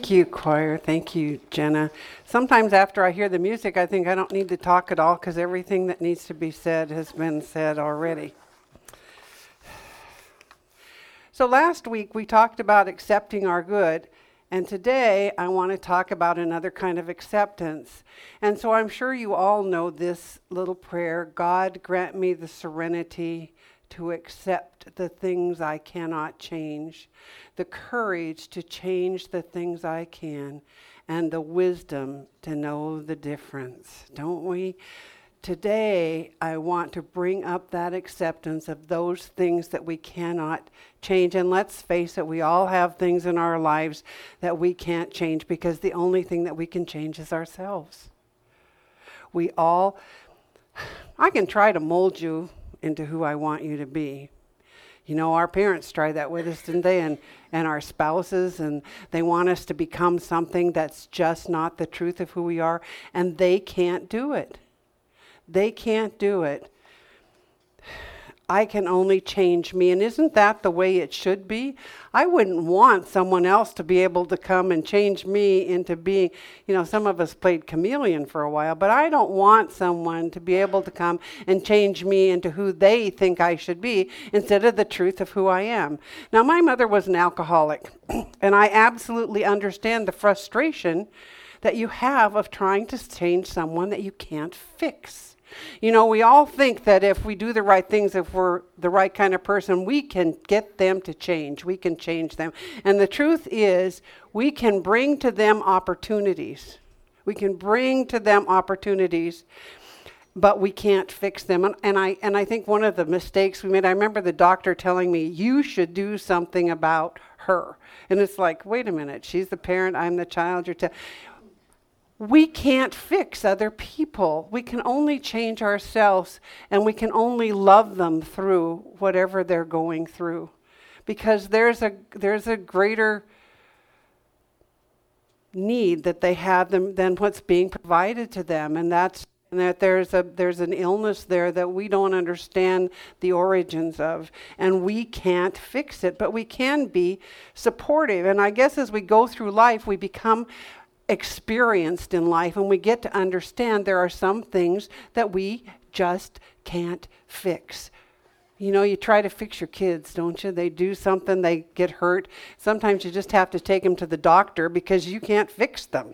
Thank you, choir. Thank you, Jenna. Sometimes after I hear the music, I think I don't need to talk at all because everything that needs to be said has been said already. So last week we talked about accepting our good, and today I want to talk about another kind of acceptance. And so I'm sure you all know this little prayer: God, grant me the serenity to accept the things I cannot change, the courage to change the things I can, and the wisdom to know the difference. Don't we? Today, I want to bring up that acceptance of those things that we cannot change. And let's face it, we all have things in our lives that we can't change because the only thing that we can change is ourselves. I can try to mold you into who I want you to be. You know, our parents tried that with us, didn't they? And our spouses, and they want us to become something that's just not the truth of who we are, and they can't do it. They can't do it. I can only change me. And isn't that the way it should be? I wouldn't want someone else to be able to come and change me into being, some of us played chameleon for a while, but I don't want someone to be able to come and change me into who they think I should be instead of the truth of who I am. Now, my mother was an alcoholic, and I absolutely understand the frustration that you have of trying to change someone that you can't fix. We all think that if we do the right things, if we're the right kind of person, we can get them to change. We can change them. And the truth is, we can bring to them opportunities. We can bring to them opportunities, but we can't fix them. And I think one of the mistakes we made, I remember the doctor telling me, you should do something about her. And it's like, wait a minute, she's the parent, I'm the child, we can't fix other people. We can only change ourselves, and we can only love them through whatever they're going through. Because there's a greater need that they have than what's being provided to them. And that there's an illness there that we don't understand the origins of, and we can't fix it, but we can be supportive. And I guess as we go through life, we become experienced in life, and we get to understand there are some things that we just can't fix. You try to fix your kids, don't you? They do something, they get hurt. Sometimes you just have to take them to the doctor because you can't fix them.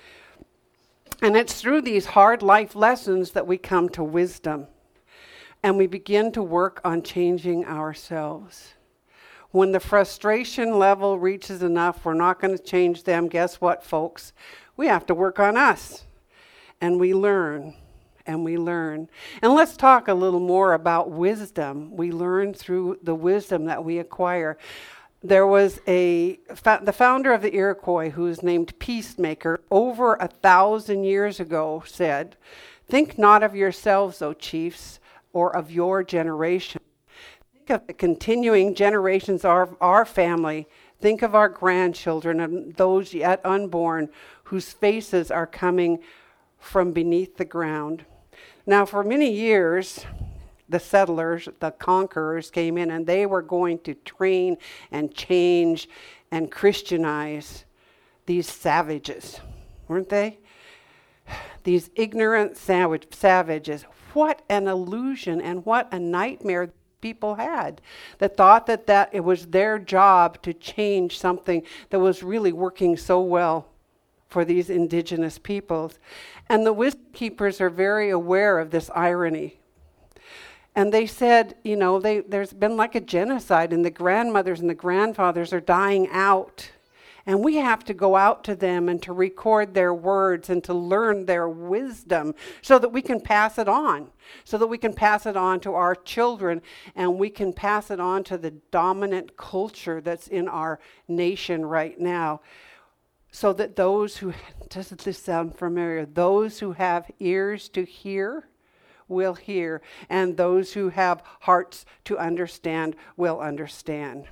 And it's through these hard life lessons that we come to wisdom, and we begin to work on changing ourselves. When the frustration level reaches enough, we're not going to change them. Guess what, folks? We have to work on us. And we learn, and we learn. And let's talk a little more about wisdom. We learn through the wisdom that we acquire. There was the founder of the Iroquois, who is named Peacemaker, over 1,000 years ago said, "Think not of yourselves, O chiefs, or of your generation. Think of the continuing generations of our family. Think of our grandchildren and those yet unborn whose faces are coming from beneath the ground." Now, for many years, the settlers, the conquerors came in, and they were going to train and change and Christianize these savages, weren't they? These ignorant savages. What an illusion and what a nightmare people had, that thought that it was their job to change something that was really working so well for these indigenous peoples. And the wisdom keepers are very aware of this irony. And they said, there's been like a genocide, and the grandmothers and the grandfathers are dying out. And we have to go out to them and to record their words and to learn their wisdom so that we can pass it on. So that we can pass it on to our children, and we can pass it on to the dominant culture that's in our nation right now. So that doesn't this sound familiar? Those who have ears to hear will hear, and those who have hearts to understand will understand.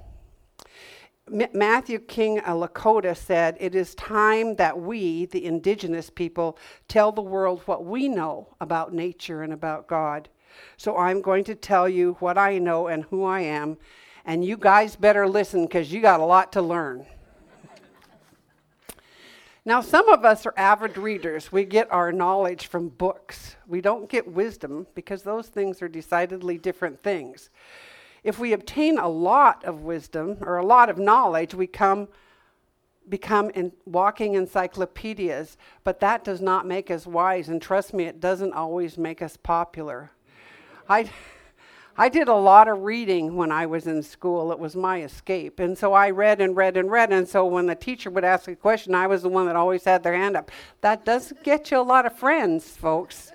Matthew King Lakota said, "It is time that we, the indigenous people, tell the world what we know about nature and about God. So I'm going to tell you what I know and who I am, and you guys better listen because you got a lot to learn." Now, some of us are avid readers. We get our knowledge from books. We don't get wisdom because those things are decidedly different things. If we obtain a lot of wisdom or a lot of knowledge, we become walking encyclopedias, but that does not make us wise. And trust me, it doesn't always make us popular. I did a lot of reading when I was in school. It was my escape. And so I read and read and read. And so when the teacher would ask a question, I was the one that always had their hand up. That doesn't get you a lot of friends, folks.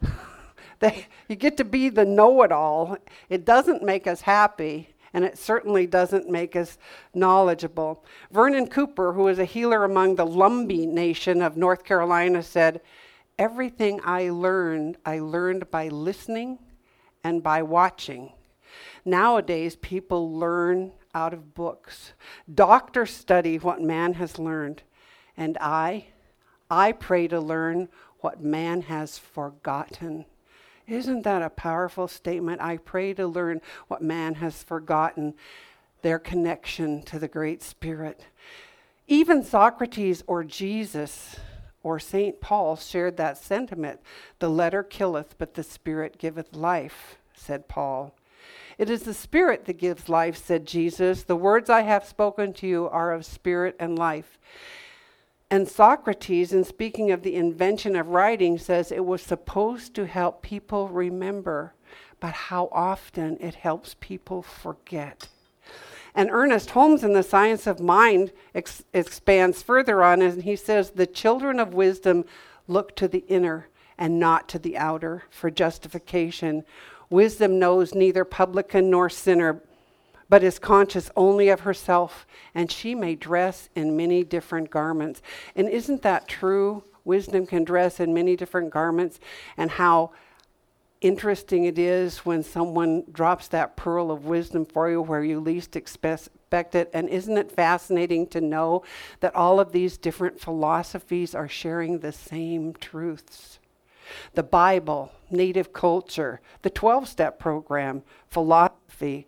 You get to be the know-it-all. It doesn't make us happy, and it certainly doesn't make us knowledgeable. Vernon Cooper, who is a healer among the Lumbee Nation of North Carolina, said, "Everything I learned by listening and by watching." Nowadays, people learn out of books. Doctors study what man has learned. And I pray to learn what man has forgotten. Isn't that a powerful statement? I pray to learn what man has forgotten, their connection to the Great Spirit. Even Socrates or Jesus or St. Paul shared that sentiment. The letter killeth, but the Spirit giveth life, said Paul. It is the Spirit that gives life, said Jesus. The words I have spoken to you are of spirit and life. And Socrates, in speaking of the invention of writing, says it was supposed to help people remember, but how often it helps people forget. And Ernest Holmes in The Science of Mind expands further on, and he says, the children of wisdom look to the inner and not to the outer for justification. Wisdom knows neither publican nor sinner, but is conscious only of herself, and she may dress in many different garments. And isn't that true? Wisdom can dress in many different garments, and how interesting it is when someone drops that pearl of wisdom for you where you least expect it. And isn't it fascinating to know that all of these different philosophies are sharing the same truths? The Bible, native culture, the 12-step program, philosophy,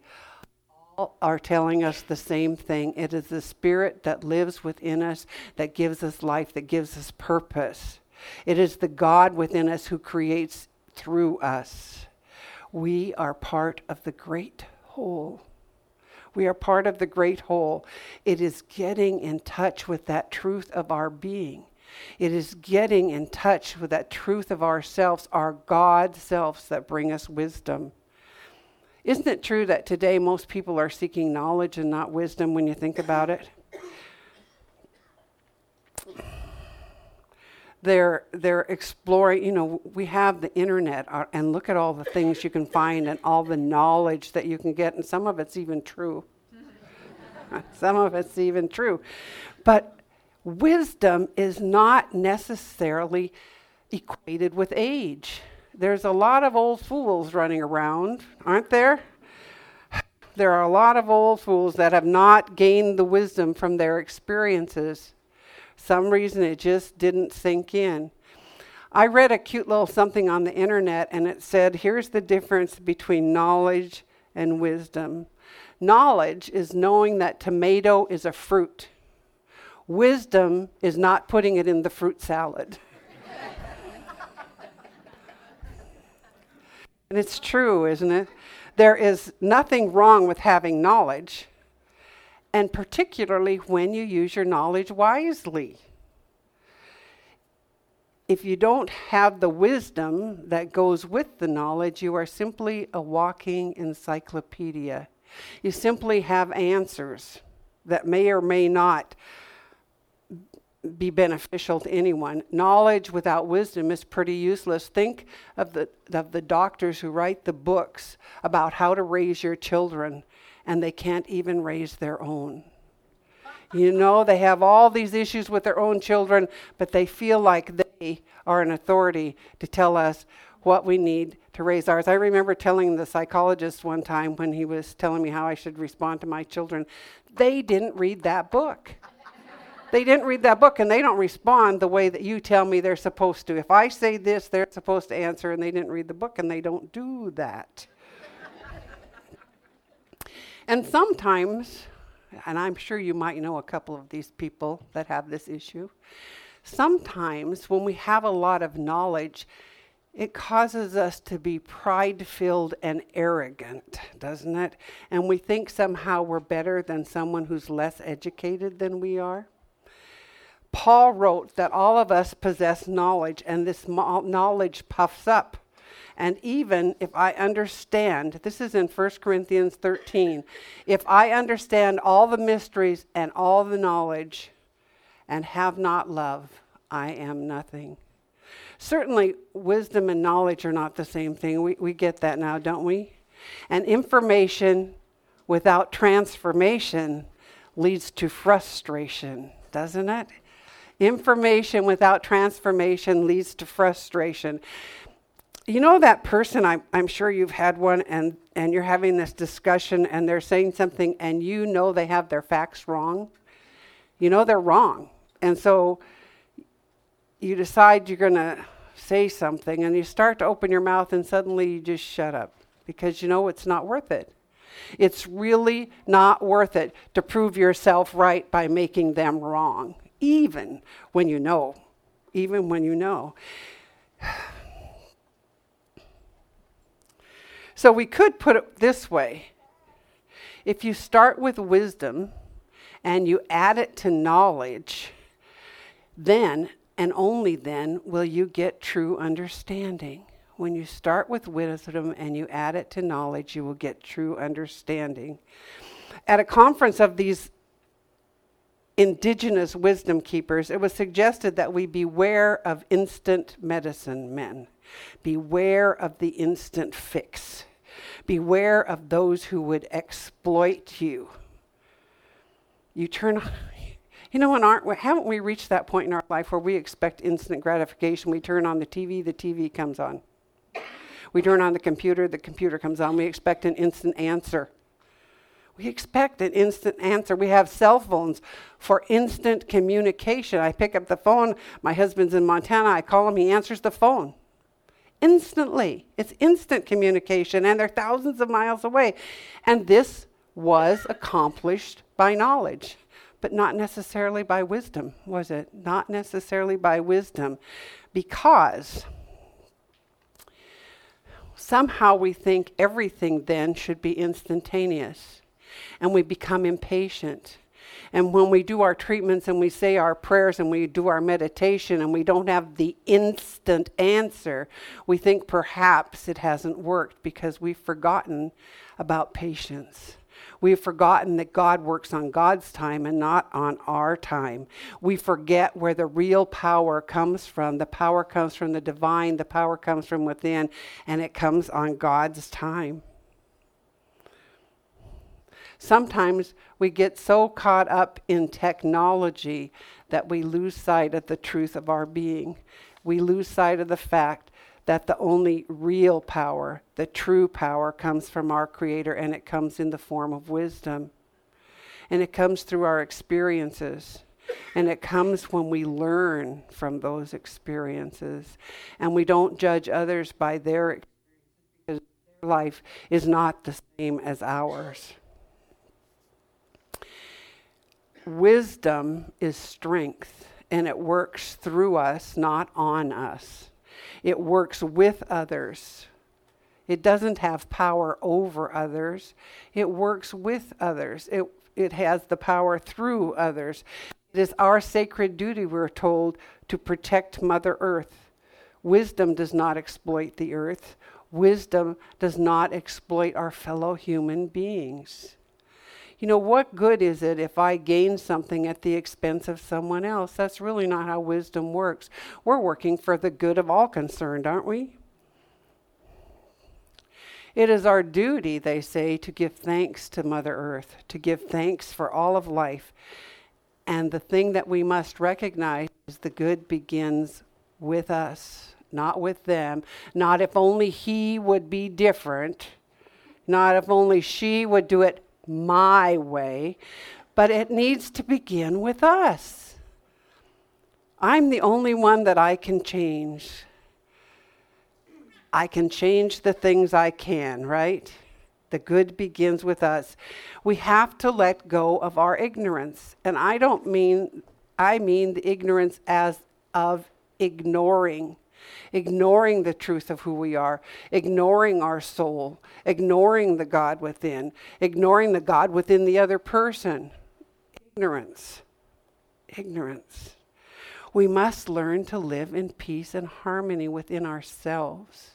are telling us the same thing. It is the Spirit that lives within us that gives us life, that gives us purpose. It is the God within us who creates through us. We are part of the great whole. We are part of the great whole. It is getting in touch with that truth of our being. It is getting in touch with that truth of ourselves, our God selves, that bring us wisdom. Isn't it true that today most people are seeking knowledge and not wisdom when you think about it? They're exploring, we have the internet, and look at all the things you can find and all the knowledge that you can get, and some of it's even true. Some of it's even true. But wisdom is not necessarily equated with age. There's a lot of old fools running around, aren't there? There are a lot of old fools that have not gained the wisdom from their experiences. Some reason it just didn't sink in. I read a cute little something on the internet, and it said, here's the difference between knowledge and wisdom. Knowledge is knowing that tomato is a fruit. Wisdom is not putting it in the fruit salad. And it's true, isn't it? There is nothing wrong with having knowledge, and particularly when you use your knowledge wisely. If you don't have the wisdom that goes with the knowledge, you are simply a walking encyclopedia. You simply have answers that may or may not be beneficial to anyone. Knowledge without wisdom is pretty useless. Think of the doctors who write the books about how to raise your children, and they can't even raise their own. They have all these issues with their own children, but they feel like they are an authority to tell us what we need to raise ours. I remember telling the psychologist one time when he was telling me how I should respond to my children, they didn't read that book. They didn't read that book, and they don't respond the way that you tell me they're supposed to. If I say this, they're supposed to answer, and they didn't read the book, and they don't do that. And sometimes and I'm sure you might know a couple of these people that have this issue. Sometimes when we have a lot of knowledge, it causes us to be pride-filled and arrogant, doesn't it? And we think somehow we're better than someone who's less educated than we are. Paul wrote that all of us possess knowledge, and this knowledge puffs up. And even if I understand, this is in 1 Corinthians 13, if I understand all the mysteries and all the knowledge and have not love, I am nothing. Certainly, wisdom and knowledge are not the same thing. We get that now, don't we? And information without transformation leads to frustration, doesn't it? Information without transformation leads to frustration. You know that person, I'm sure you've had one, and you're having this discussion, and they're saying something, and you know they have their facts wrong. You know they're wrong. And so you decide you're going to say something, and you start to open your mouth, and suddenly you just shut up because you know it's not worth it. It's really not worth it to prove yourself right by making them wrong, even when you know. Even when you know. So we could put it this way. If you start with wisdom and you add it to knowledge, then and only then will you get true understanding. When you start with wisdom and you add it to knowledge, you will get true understanding. At a conference of these indigenous wisdom keepers, it was suggested that we beware of instant medicine men. Beware of the instant fix. Beware of those who would exploit you. You turn, you know, haven't we reached that point in our life where we expect instant gratification? We turn on the TV comes on. We turn on the computer comes on. We expect an instant answer. We expect an instant answer. We have cell phones for instant communication. I pick up the phone. My husband's in Montana. I call him. He answers the phone. Instantly. It's instant communication, and they're thousands of miles away. And this was accomplished by knowledge, but not necessarily by wisdom, was it? Not necessarily by wisdom, because somehow we think everything then should be instantaneous, and we become impatient. And when we do our treatments and we say our prayers and we do our meditation and we don't have the instant answer, we think perhaps it hasn't worked because we've forgotten about patience. We've forgotten that God works on God's time and not on our time. We forget where the real power comes from. The power comes from the divine. The power comes from within, and it comes on God's time. Sometimes we get so caught up in technology that we lose sight of the truth of our being. We lose sight of the fact that the only real power, the true power, comes from our Creator, and it comes in the form of wisdom. And it comes through our experiences. And it comes when we learn from those experiences. And we don't judge others by their experiences because their life is not the same as ours. Wisdom is strength, and it works through us, not on us. It works with others. It doesn't have power over others. It works with others. It has the power through others. It is our sacred duty, we're told, to protect Mother Earth. Wisdom does not exploit the earth. Wisdom does not exploit our fellow human beings. You know, what good is it if I gain something at the expense of someone else? That's really not how wisdom works. We're working for the good of all concerned, aren't we? It is our duty, they say, to give thanks to Mother Earth, to give thanks for all of life. And the thing that we must recognize is the good begins with us, not with them. Not if only he would be different. Not if only she would do it my way, but it needs to begin with us. I'm the only one that I can change. I can change the things I can, right? The good begins with us. We have to let go of our ignorance. And I mean the ignorance as of ignoring the truth of who we are, ignoring our soul, ignoring the God within, ignoring the God within the other person. Ignorance. We must learn to live in peace and harmony within ourselves,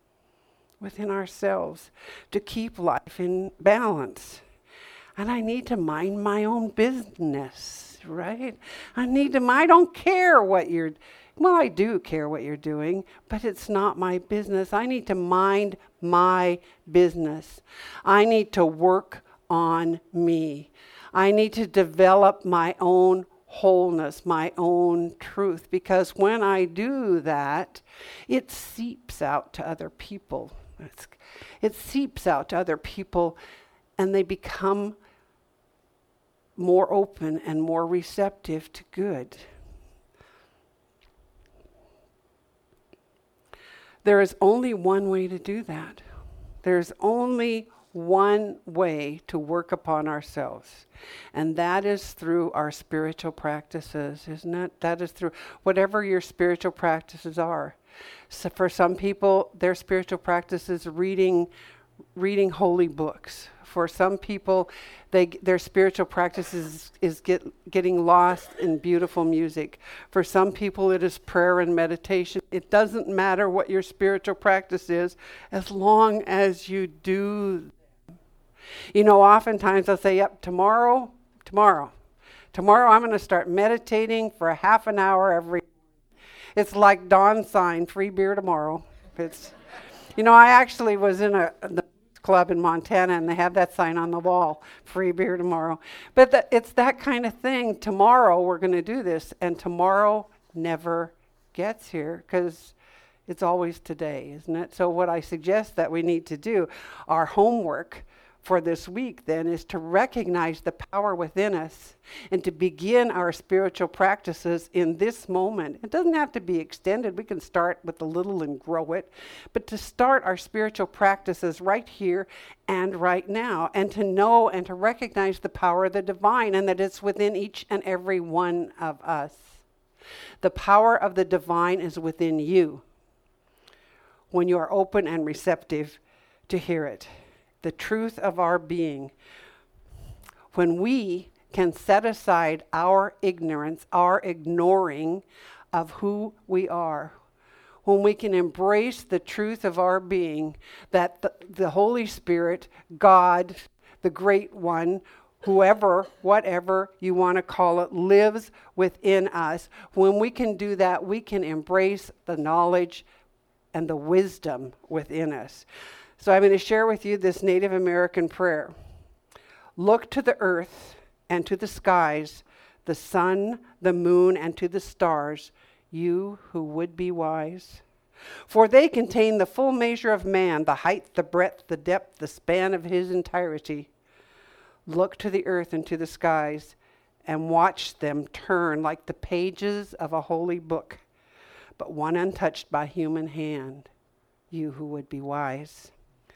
to keep life in balance. And I need to mind my own business, right? I don't care what I do care what you're doing, but it's not my business. I need to mind my business. I need to work on me. I need to develop my own wholeness, my own truth, because when I do that, it seeps out to other people. It seeps out to other people, and they become more open and more receptive to good. There is only one way to do that. There's only one way to work upon ourselves, and that is through our spiritual practices, isn't it? That is through whatever your spiritual practices are. So for some people, their spiritual practice is reading holy books. For some people, their spiritual practice is getting lost in beautiful music. For some people, it is prayer and meditation. It doesn't matter what your spiritual practice is, as long as you do. Oftentimes I'll say, yep, tomorrow, I'm going to start meditating for a half an hour every. It's like Dawn's sign, free beer tomorrow. I actually was in the club in Montana, and they have that sign on the wall, free beer tomorrow. But it's that kind of thing. Tomorrow we're going to do this, and tomorrow never gets here because it's always today, isn't it? So what I suggest that we need to do, our homework for this week then, is to recognize the power within us and to begin our spiritual practices in this moment. It doesn't have to be extended. We can start with a little and grow it. But to start our spiritual practices right here and right now, and to know and to recognize the power of the divine, and that it's within each and every one of us. The power of the divine is within you when you are open and receptive to hear it. The truth of our being. When we can set aside our ignorance, our ignoring of who we are, when we can embrace the truth of our being, that the Holy Spirit, God, the Great One, whoever, whatever you want to call it, lives within us. When we can do that, we can embrace the knowledge and the wisdom within us. So I'm going to share with you this Native American prayer. Look to the earth and to the skies, the sun, the moon, and to the stars, you who would be wise. For they contain the full measure of man, the height, the breadth, the depth, the span of his entirety. Look to the earth and to the skies, and watch them turn like the pages of a holy book, but one untouched by human hand, you who would be wise.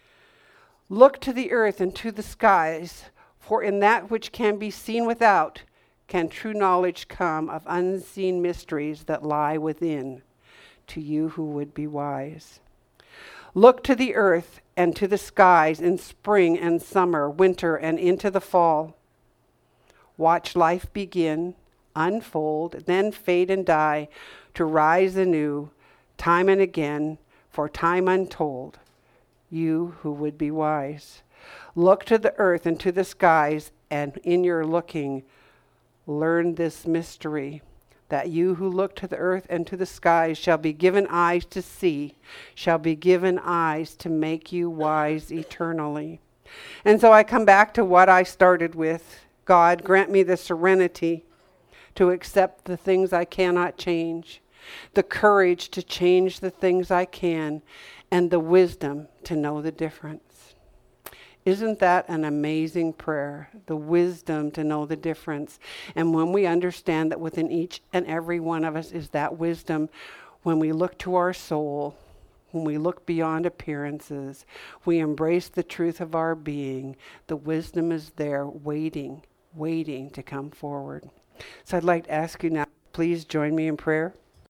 Look to the earth and to the skies, for in that which can be seen without can true knowledge come of unseen mysteries that lie within, to you who would be wise. Look to the earth and to the skies in spring and summer, winter and into the fall. Watch life begin, unfold, then fade and die, to rise anew, time and again, for time untold. You who would be wise. Look to the earth and to the skies, and in your looking, learn this mystery, that you who look to the earth and to the skies shall be given eyes to see, shall be given eyes to make you wise eternally. And so I come back to what I started with. God, grant me the serenity to accept the things I cannot change, the courage to change the things I can, and the wisdom to know the difference. Isn't that an amazing prayer? The wisdom to know the difference. And when we understand that within each and every one of us is that wisdom, when we look to our soul, when we look beyond appearances, we embrace the truth of our being, the wisdom is there waiting to come forward. So I'd like to ask you now, please join me in prayer.